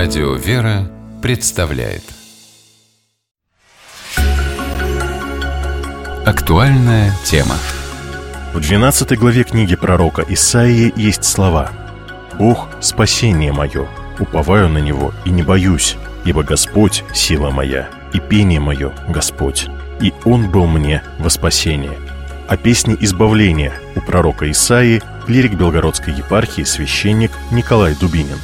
Радио «Вера» представляет актуальная тема. В 12 главе книги пророка Исаии есть слова: «Бог — спасение мое, уповаю на Него и не боюсь, ибо Господь — сила моя, и пение мое — Господь, и Он был мне во спасение». О песне избавления у пророка Исаии клирик Белгородской епархии, священник Николай Дубинин.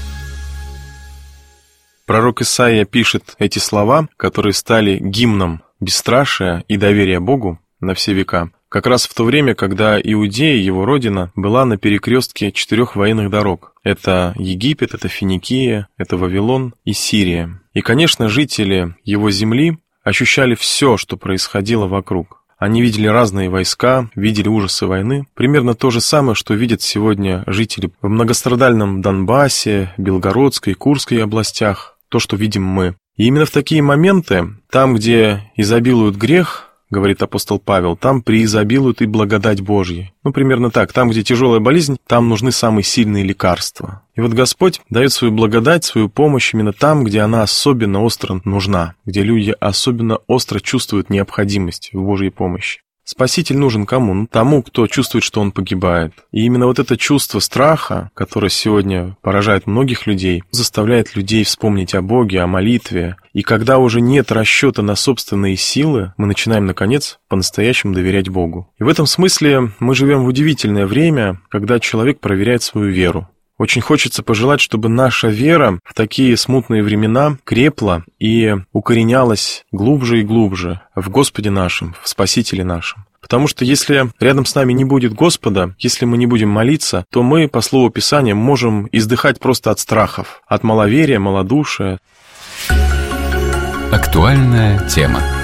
Пророк Исаия пишет эти слова, которые стали гимном бесстрашия и доверия Богу на все века, как раз в то время, когда Иудея, его родина, была на перекрестке 4 военных дорог. Это Египет, это Финикия, это Вавилон и Сирия. И, конечно, жители его земли ощущали все, что происходило вокруг. Они видели разные войска, видели ужасы войны. Примерно то же самое, что видят сегодня жители в многострадальном Донбассе, Белгородской, Курской областях. То, что видим мы. И именно в такие моменты, там, где изобилует грех, говорит апостол Павел, там преизобилует и благодать Божья. Примерно так. Там, где тяжелая болезнь, там нужны самые сильные лекарства. И вот Господь дает свою благодать, свою помощь именно там, где она особенно остро нужна, где люди особенно остро чувствуют необходимость в Божьей помощи. Спаситель нужен кому? Тому, кто чувствует, что он погибает. И именно вот это чувство страха, которое сегодня поражает многих людей, заставляет людей вспомнить о Боге, о молитве. И когда уже нет расчета на собственные силы, мы начинаем, наконец, по-настоящему доверять Богу. И в этом смысле мы живем в удивительное время, когда человек проверяет свою веру. Очень хочется пожелать, чтобы наша вера в такие смутные времена крепла и укоренялась глубже и глубже в Господе нашем, в Спасителе нашем. Потому что если рядом с нами не будет Господа, если мы не будем молиться, то мы, по слову Писания, можем издыхать просто от страхов, от маловерия, малодушия. Актуальная тема.